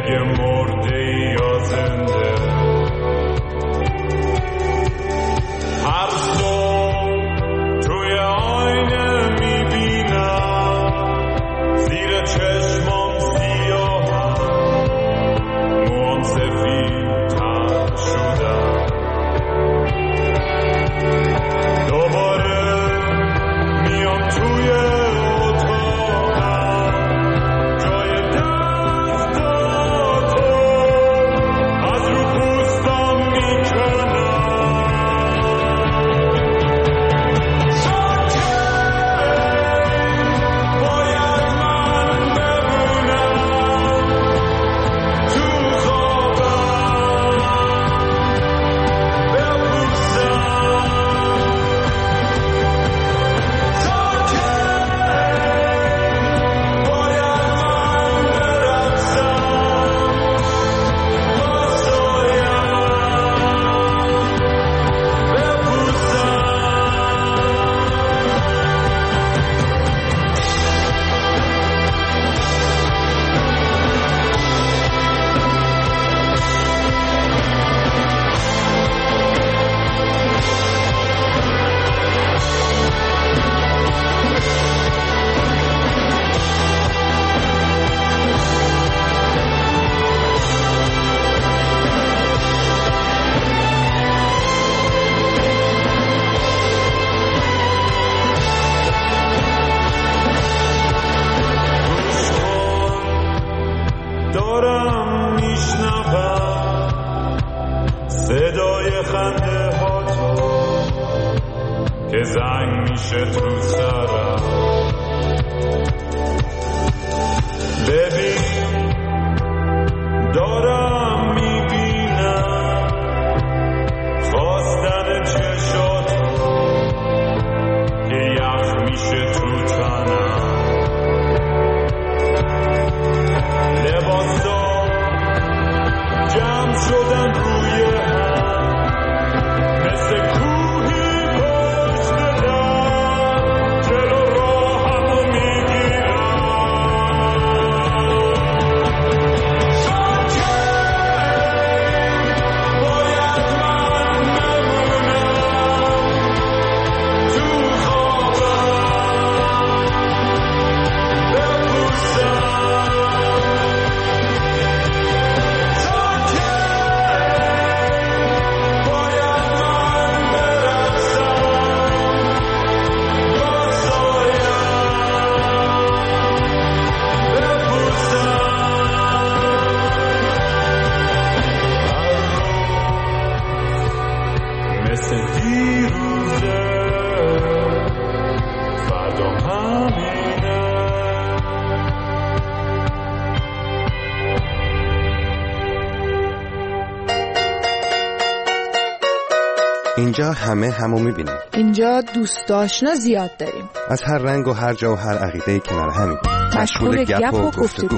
اینجا همه همو میبینیم. اینجا دوست آشنا زیاد داریم. از هر رنگ و هر جا و هر عقیده‌ای کنار همیم. مشغول گپ و گفتگو.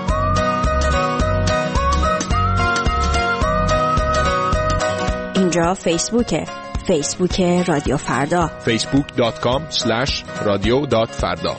اینجا فیسبوکه. فیسبوک رادیو فردا. facebook.com/radio.farda.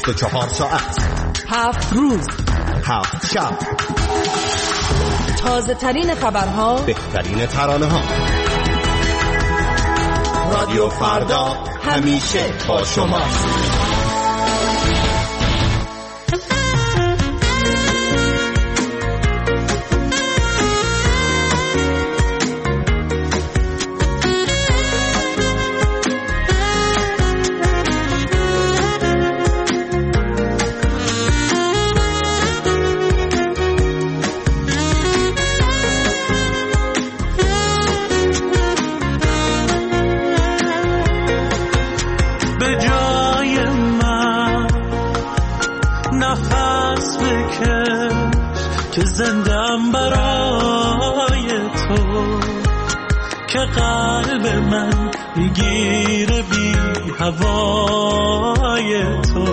24 ساعت 7 روز 7 شب، تازه ترین خبرها، بهترین ترانه ها. رادیو فردا همیشه با شماست. که زندم برای تو، که قلب من میگیره بی هوای تو.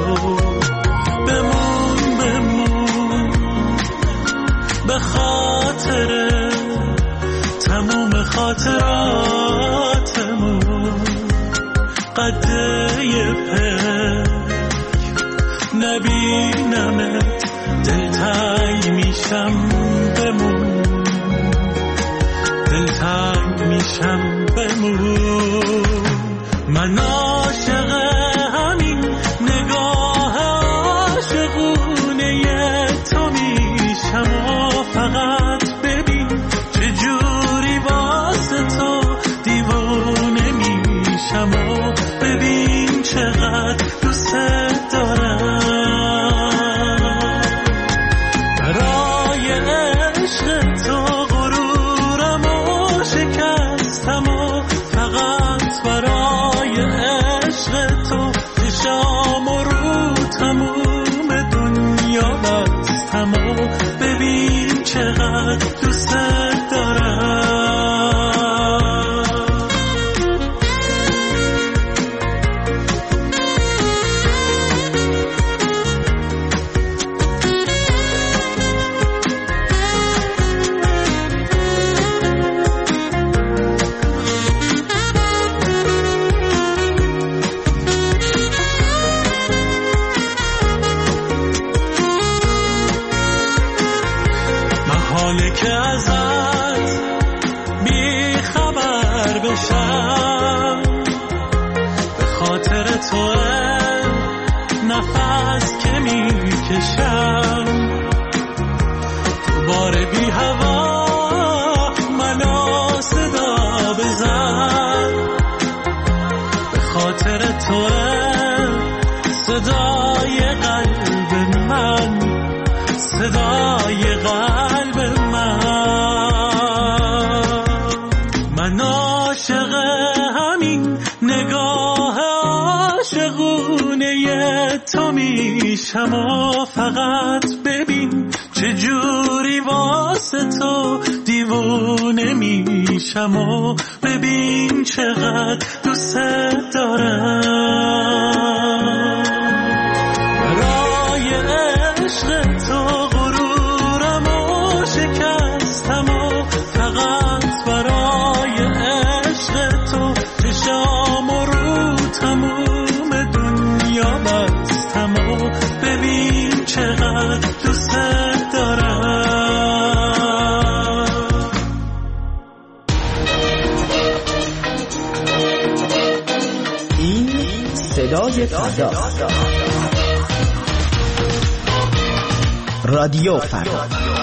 بمون بمون به خاطر تموم خاطراتمون، قده پک نبینمت دلتنگ میشم. بمون دلتنگ میشم. بمون من عاشق همین نگاه عاشقونه تو میشم و فقط ببین چجوری واسه تو دیوونه میشم و ببین چقدر دوست دارم. ببین چقدر دوست دارم. حاله که ازت بی خبر بشم، به خاطر تو نفس که میکشم. تو بار بی هوا منو صدا بزن، به خاطر تو صدای قلب من، صدای قلب من عاشق همین نگاه عاشقونه تو میشم و فقط ببین چجوری واسه تو دیوونه میشم و ببین چقدر دوست دارم. برای عشق تو غرورم و شکستم و فقط برای عشق تو چشام و رو تموم دنیا بستم و ببین چقدر دوست دارم. این صدای فردا، رادیو فردا.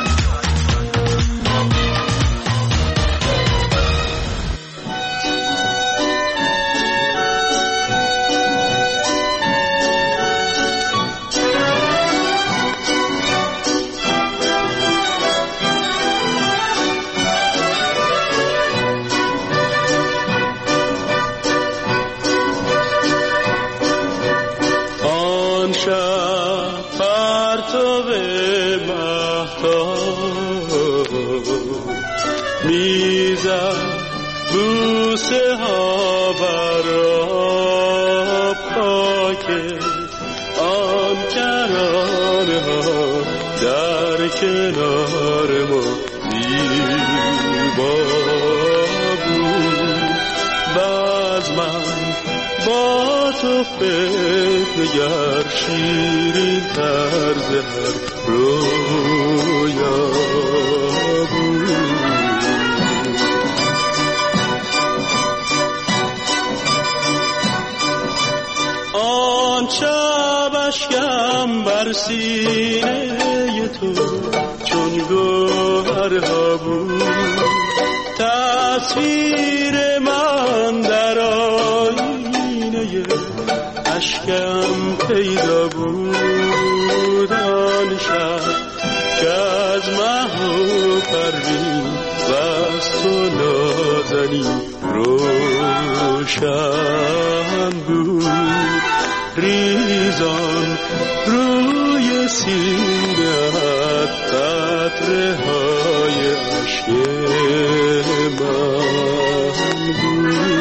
آن شب پرتو مهتاب میزد بوسه ها بر پاک آن کرانه ها در کنار ما زیبا بود. باز من با تو فکر نگر شیرین طرز هر رویا بود. آن شب اشکم بر سینه تو چون گوهرها بود، تصویر من در آینه اشکم پیدا بود. آن شب که از مه و پروین بست و نازنین روشن بود، ریزان روی سینه‌ات قطره های عشق من بود.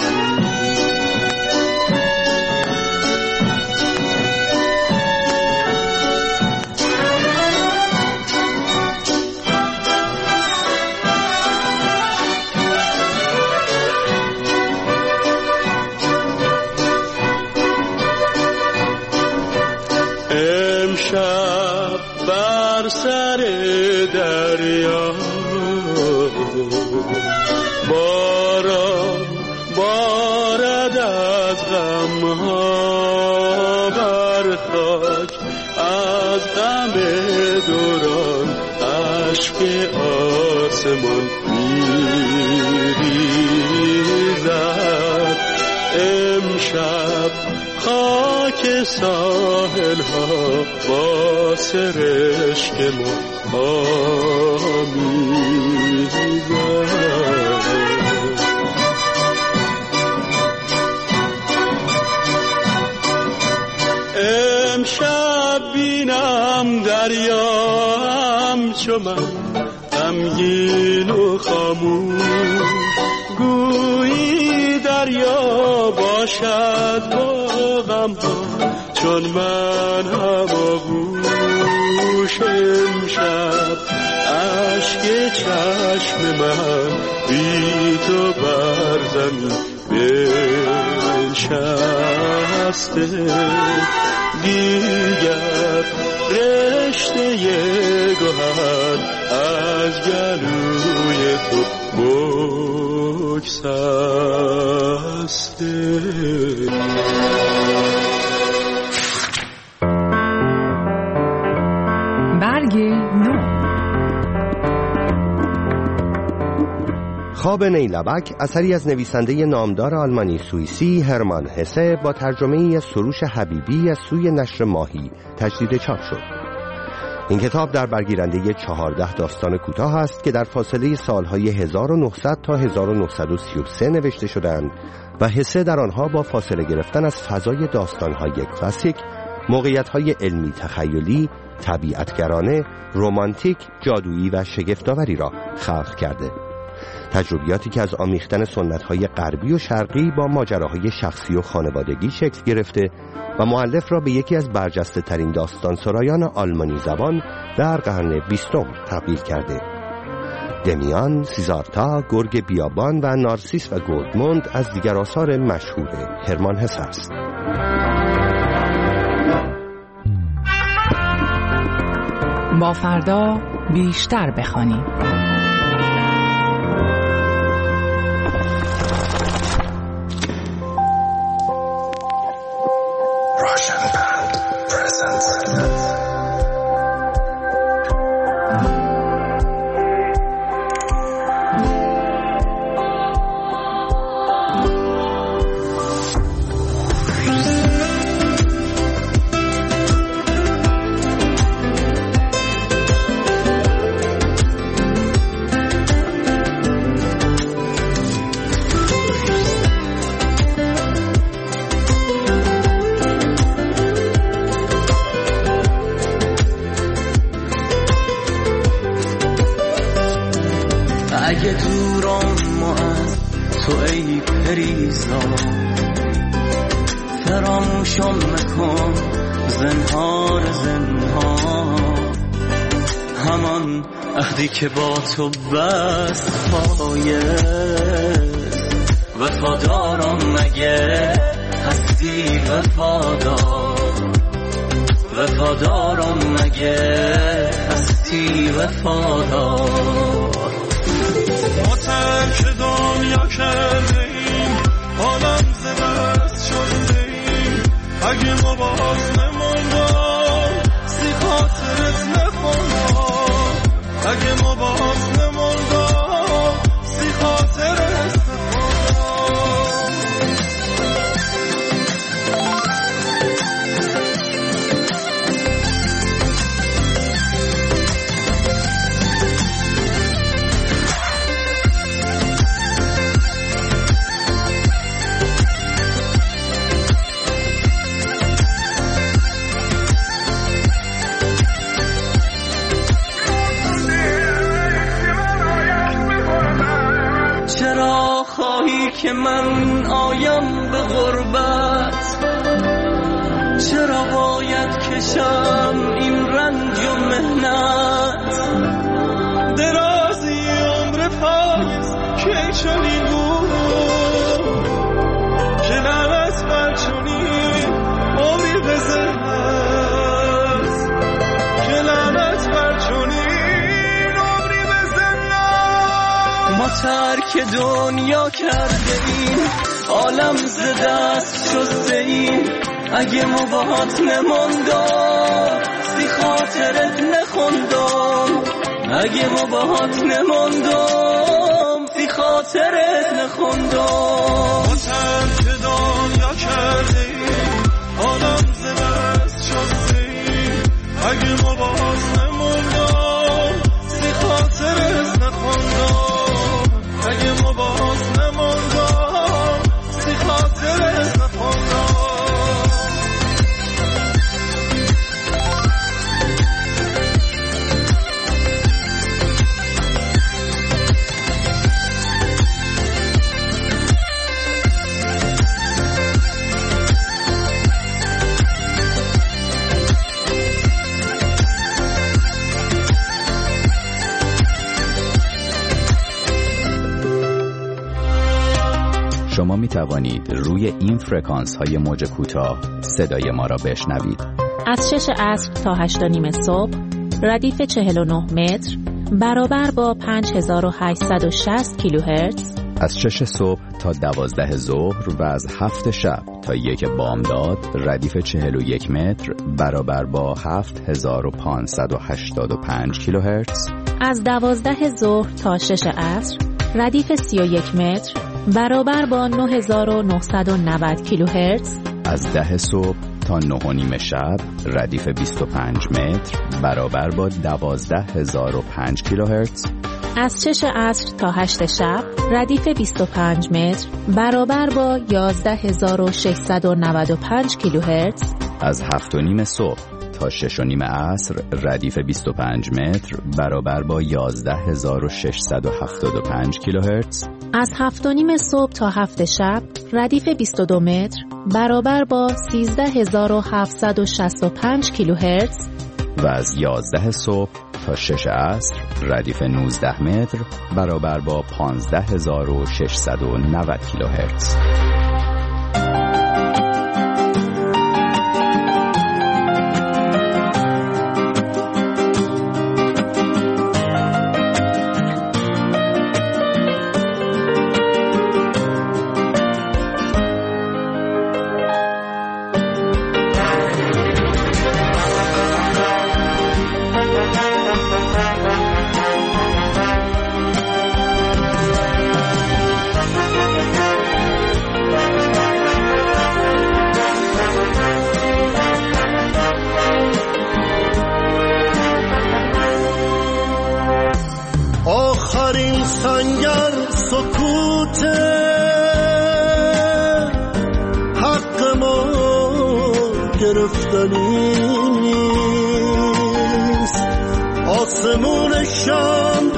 امشب بر سر دریا باران بارد از غمها بر خاک، از غم دوران اشک آسمان میریزد. امشب خاک ساحل ها با سرشک ما آمیزد. امشب بینم دریا همچو من غمگین و خاموش، گویی دریا باشد با غم ها چون من هماغوش. امشب اشک چشم من بی تو بر زمین بنشسته، دیگر رشته گوهر از گلوی تو بگسسته. برگ نو. خواب نیلبک اثری از نویسنده نامدار آلمانی سوئیسی هرمان هسه با ترجمه سروش حبیبی از سوی نشر ماهی تجدید چاپ شد. این کتاب در برگیرنده 14 داستان کوتاه است که در فاصله سالهای 1900 تا 1933 نوشته شدند و هسه در آنها با فاصله گرفتن از فضای داستانهای کلاسیک، موقعیت‌های علمی تخیلی، طبیعتگرانه، رمانتیک، جادویی و شگفت‌آوری را خلق کرده. تجربیاتی که از آمیختن سنت‌های غربی و شرقی با ماجراهای شخصی و خانوادگی شکل گرفته و مؤلف را به یکی از برجسته‌ترین داستانسرایان آلمانی زبان در قرن 20 تبدیل کرده. دمیان، سیزارتا، گرگ بیابان و نارسیس و گولدموند از دیگر آثار مشهور هرمان هسه است. با فردا بیشتر بخوانیم. اگه دوران ما از تو ای پریزا، فراموشم مکن زنهار زنهار، همان عهدی که با تو بست پایه، وفادارم مگه هستی وفادارم مگه هستی وفادار. ما ترک دنیا کردیم عالم زبست شدیم، اگه ما باز نموندم سی خاطرت نخوندم، اگه ما باز نموندم سی خاطرت نخوندم. که من آیم به غربت، چرا باید کشم این رنج و مهنت؟ درازی عمر پاییز که چنین بود، که لعنت بر چنین عمری بزنت، که لعنت بر چنین عمری بزنت. ما ترک دنیا کرده ایم عالم ز دست شسته ایم، اگه ما باهات نموندم سی خاطرت نخوندم، اگه ما باهات نموندم سی خاطرت نخوندم. ما ترک دنیا کرده ایم عالم ز دست شسته ایم، اگه ما باهات نموندم سی خاطرت نخوندم، اگه ما باز نموندم سی خاطرت نخوندم. شما می توانید روی این فرکانس های موج کوتاه صدای ما را بشنوید. از 6 عصر تا 8 و نیم صبح ردیف 49 متر برابر با 5860 کیلوهرتز، از 6 صبح تا 12 ظهر و از 7 شب تا 1 بامداد ردیف 41 متر برابر با 7585 کیلوهرتز، از 12 ظهر تا 6 عصر ردیف 31 متر برابر با 9990 کیلوهرتز، از 10 صبح تا 9 و نیم شب ردیف 25 متر برابر با 12005 کیلوهرتز، از 6 عصر تا 8 شب ردیف 25 متر برابر با 11695 کیلوهرتز، از 7 و نیم صبح تا 6 و نیم عصر ردیف 25 متر برابر با 11675 کیلوهرتز، از 7 و نیم صبح تا 7 شب ردیف 22 متر برابر با 13765 کیلوهرتز و از 11 صبح تا 6 عصر ردیف 19 متر برابر با 15690 کیلوهرتز. آخرین سنگر سکوت حق ما گرفتنی نیست، آسمون شام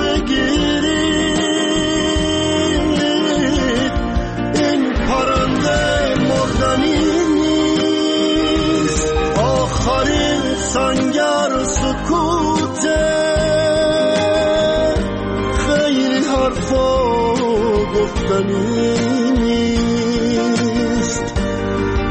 بگیرید این پرنده مردنی نیست. آخرین سنگر سکوت حرفا گفتنی نیست،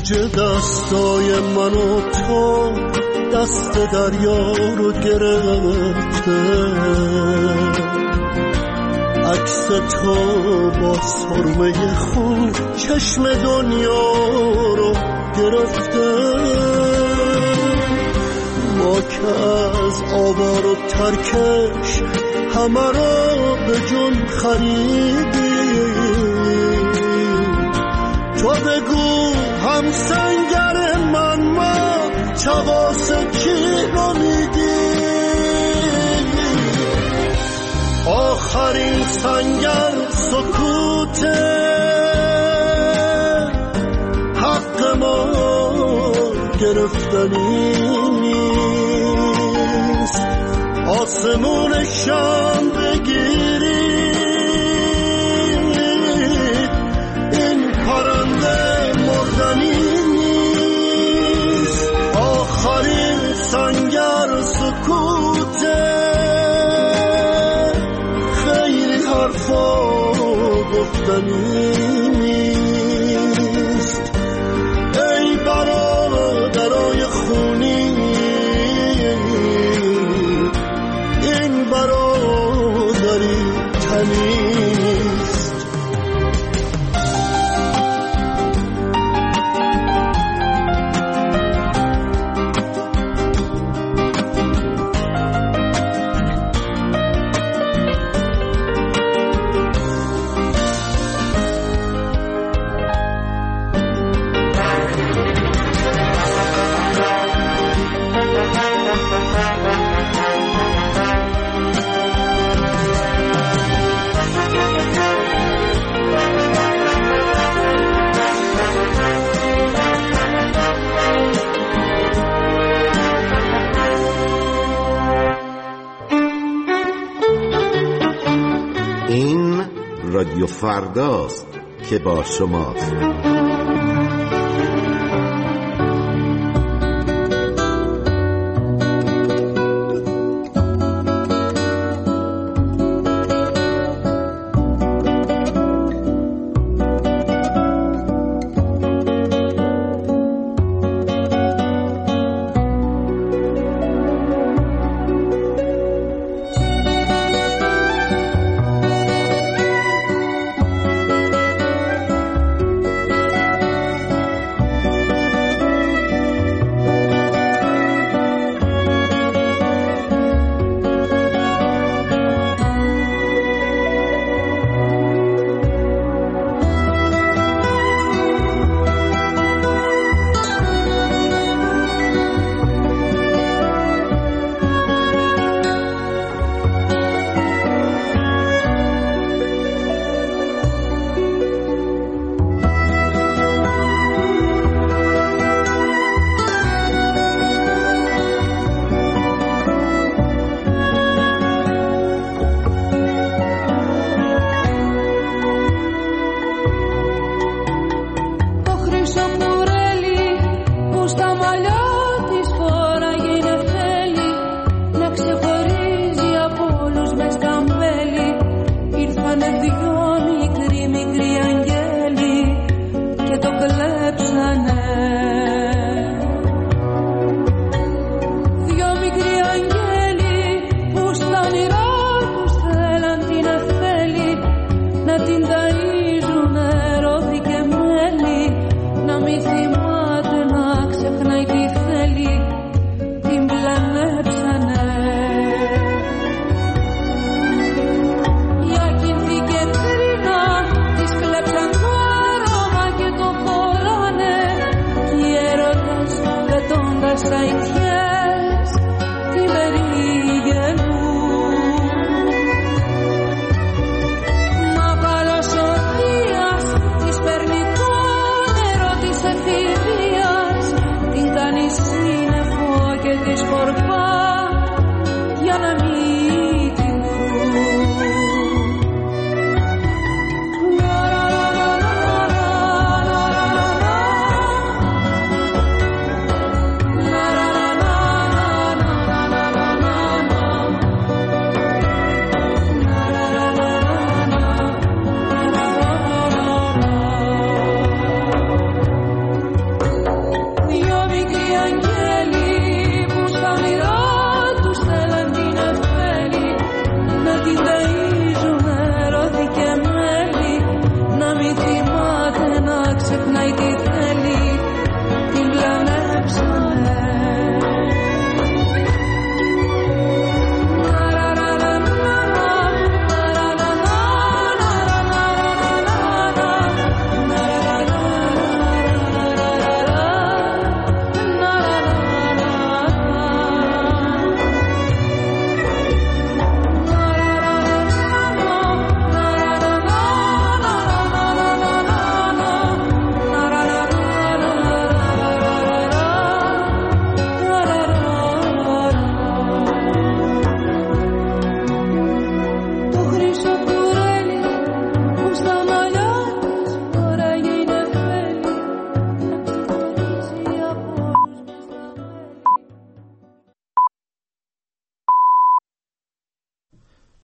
موج دستای من و تو دست دریا رو گرفته، عکس تو با سرمه خون چشم دنیا رو گرفته. ما که از آوار و ترکش همه رو به جون خریدیم، تو بگو هم سنگر من ما چواس کی رو میدیم. آخرین سنگر سکوته، حق ما گرفتنی نیست. آسمونشان بگیرید، این پرنده مردنی نیست. آخرین سنگر سکوته، خیلی حرفا گفتنی نیست. ای برادرای خونی، این برادری تنیست. این رادیو فرداست که با شماست.